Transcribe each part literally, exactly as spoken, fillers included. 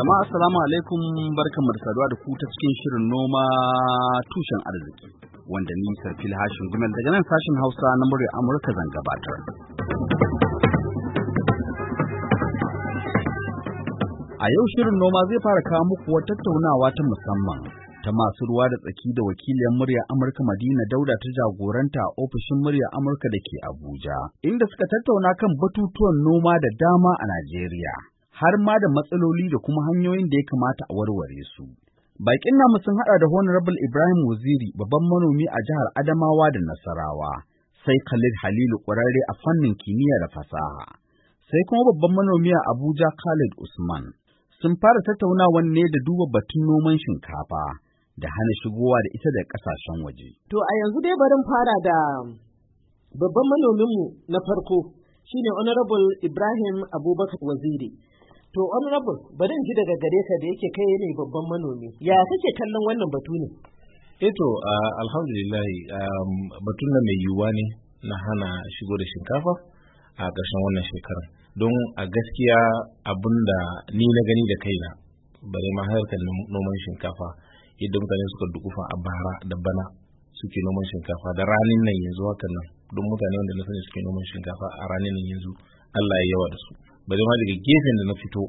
Jama'a assalamu alaikum, barkanmu da saduwa da ku ta cikin shirin noma tushen arziki wanda ni Sarfil Hashin Gumel daga nan sashin Hausa na murya Amurka zan gabatar. A yau shirin noma zai fara kawo muku wata tattaunawa ta musamman ta masu ruwa da tsaki da wakiliyar murya Amurka Madina Dauda ta jagoranta a ofishin murya Amurka da ke Abuja, inda suka tattauna kan batutuwan noma da dama a Najeriya, har ma da matsaloli da kuma hanyoyin da ya kamata a warware su. Bakin namu sun haɗa da Honorable Ibrahim Waziri, babban manomi a jihar Adamawa da Nasarawa, sai Khalid Halilu ƙwararre a fannin kimiyya da fasaha, sai kuma babban manomi a Abuja Khalid Usman. Sun fara tattaunawa ne da duba batun noman shinkafa da hana shigowa da ita daga ƙasashen waje. To a yanzu dai barin fara da babban manominmu na farko shine Honorable Ibrahim Abubakar Waziri. To Honorable, bari in ji daga gare ka da yake kai ne babban manomi. Ya kake kallon wannan batu ne? Eh to uh, alhamdulillah um, batun na mai yiwuwa ne na hana shigo da shinkafa a ƙarshen wannan shekarar. Don a gaskiya abinda ni na gani da kaina bare ma harkar noman shinkafa yadda mutane suka dukufa a bara da bana suke noman shinkafa da ranin nan yanzu hakan nan don mutane wanda na sani suke noman shinkafa a ranin nan yanzu Allah ya yawa da su bare ma daga gefen da na fito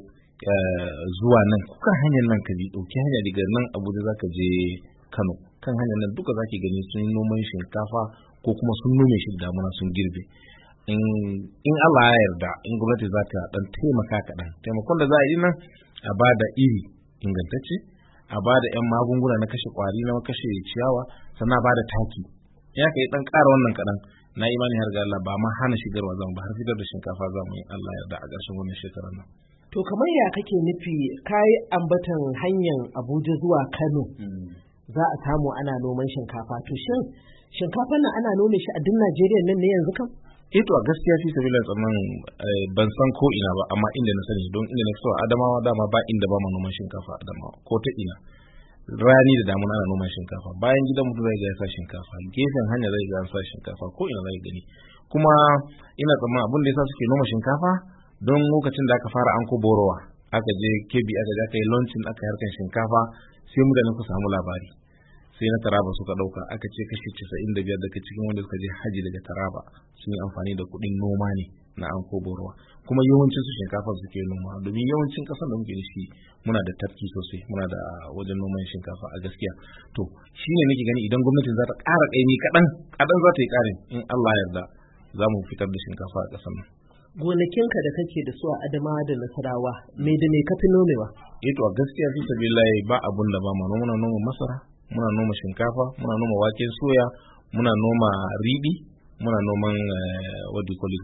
zuwa nan kuka hanyar nan ka ji dauki hanya daga nan Abuja zaka je Kano kan hanyar nan duka zaki gani sun noman shinkafa ko kuma sun nome shi da damuna sun girbe in in Allah ya yarda in gwamnati za ta dan taimaka kaɗan taimakon da za a yi nan a ba da iri ingantacce a ba da yan magunguna na kashe kwari na kashe ciyawa sannan a ba da taki ya kai dan ƙara wannan kaɗan na imani har ga Allah ba ma hana shigarwa zan ba har fitar da shinkafa za mu yi Allah ya yarda a ƙarshen wannan shekarar nan. To kamar ya kake nufi kayi ambatan hanyar Abuja zuwa Kano za a samu ana noman shinkafa to shin shinkafan nan ana nome shi a duk Najeriya nan ne yanzu kam? Eh to a gaskiya fi sabila tsaman ban san ko ina ba amma inda na sani don inda na fito a Adamawa dama ba inda ba mu noman shinkafa a Adamawa ko ta ina rani da damuna ana noman shinkafa bayan gidan mutum zai ga ya sa shinkafa gefen hanya zai ga ya sa shinkafa ko ina zai gani kuma ina tsamman abin da yasa suke noma shinkafa don lokacin da aka fara anko borowa aka je Kebbi aka je aka yi launching aka harkan shinkafa sai mutane ku samu labari sai na Taraba suka dauka aka ce kashi casa'in da biyar daga cikin wanda suka je haji daga Taraba sun yi amfani da kuɗin noma ne na anko borowa kuma yawancin su shinkafa suke noma domin yawancin ƙasar da muke da shi muna da tafki sosai muna da wajen noman shinkafa a gaskiya to shine nake gani idan gwamnatin za ta ƙara ƙaimi kaɗan kaɗan za ta yi ƙarin in Allah yarda za mu fitar da shinkafa a ƙasar nan. Gonakinka da kake da su a Adamawa da Nasarawa me da me ka fi nomewa? Eh to a gaskiya fi sabilillahi ba abun da ba mu muna noma masara muna noma shinkafa muna noma waken soya muna noma riɗi muna noman wadda kwali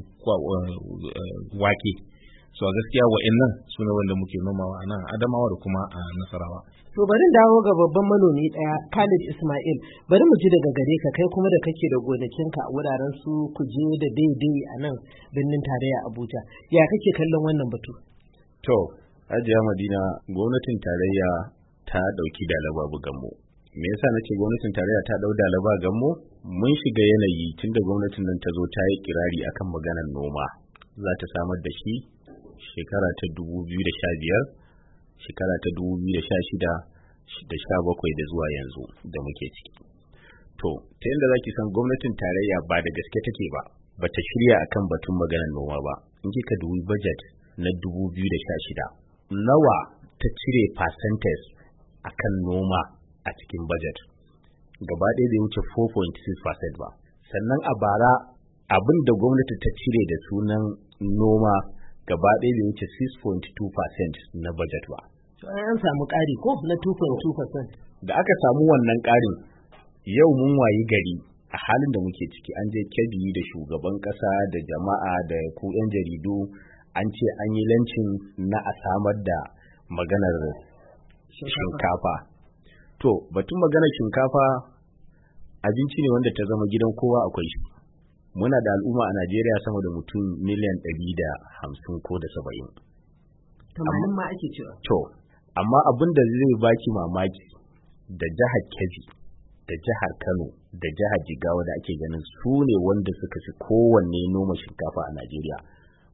wake so a gaskiya wa'annan su ne wanda muke nomawa a nan Adamawa da kuma a Nasarawa. To bari dawo ga babban manomi ɗaya Khalid Ismail, bari mu ji daga gare ka kai kuma da kake da gonakinka a wuraren su kuje da daidai a nan birnin tarayya Abuja, ya kake kallon wannan batu? To Hajiya Madina, gwamnatin tarayya ta ɗauki dalaba buganmu. Me yasa nace gwamnatin tarayya ta dau dalaba gammo? Mun shiga yanayi tunda gwamnatin nan ta zo ta yi kirari akan maganar noma za ta samar da shi shekara ta dubu biyu da sha biyar, shekara ta dubu biyu da sha shida da sha bakwai da zuwa yanzu da muke ciki. To ta yadda zaki san gwamnatin tarayya ba da gaske take ba ba ta shirya akan batun maganar noma ba. In kika dubi budget na dubu biyu da sha shida nawa ta cire percentage akan noma a cikin budget gaba ɗaya bai wuce four point six percent ba. Sannan a bara abin da gwamnati ta cire da sunan noma gaba ɗaya bai wuce six point two percent na budget ba. An samu ƙari ko na two point two percent? Da aka samu wannan ƙarin yau mun wayi gari a halin da muke ciki an je Kebbi da shugaban ƙasa da jama'a da ku 'yan jaridu an ce an yi lancin na a samar da maganar shinkafa. To, batun maganar shinkafa abinci ne wanda ta zama gidan kowa akwai shi. Muna da al'umma a Najeriya sama da mutum miliyan ɗari da hamsin ko da saba'in. Tamanin ma ake cewa. To, amma abin da zai baki mamaki da jihar Kebbi, da jihar Kano, da jihar Jigawa da ake ganin su ne wanda suka fi kowanne noma shinkafa a Najeriya.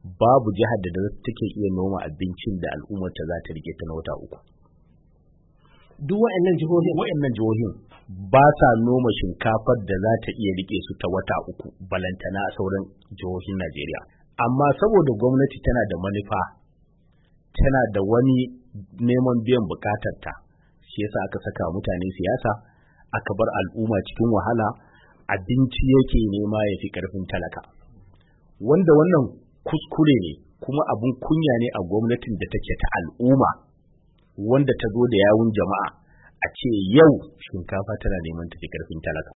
babu jihar da take iya noma abincin da al'ummar ta za ta rike ta na wata uku. Duk waɗannan jihohin waɗannan jihohin ba sa noma shinkafar da za ta iya rike su ta wata uku balantana a sauran jihohin Najeriya. Amma saboda gwamnati tana da manufa, tana da wani neman biyan bukatar ta, shi yasa aka saka mutane siyasa, aka bar al'umma cikin wahala, abinci yake nema ya fi karfin talaka. Wanda wannan kuskure ne kuma abun kunya ne a gwamnatin da take ta al'umma, wanda ta zo da yawun jama'a, a ce yau shinkafa tana neman ta fi karfin talaka.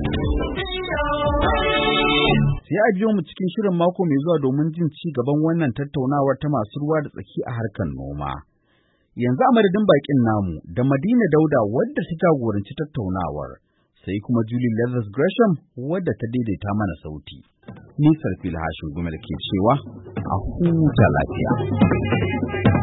Sai a biyo mu cikin shirin mako mai zuwa domin jin ci gaban wannan tattaunawar ta masu ruwa da tsaki a harkar noma. Yanzu a madadin bakin namu da Madina Dauda wadda ta jagoranci tattaunawar, sai kuma Julie Leathers Gresham wadda ta daidaita mana sauti. Ni Sarfil Hashin Gumel ke cewa a huta lafiya.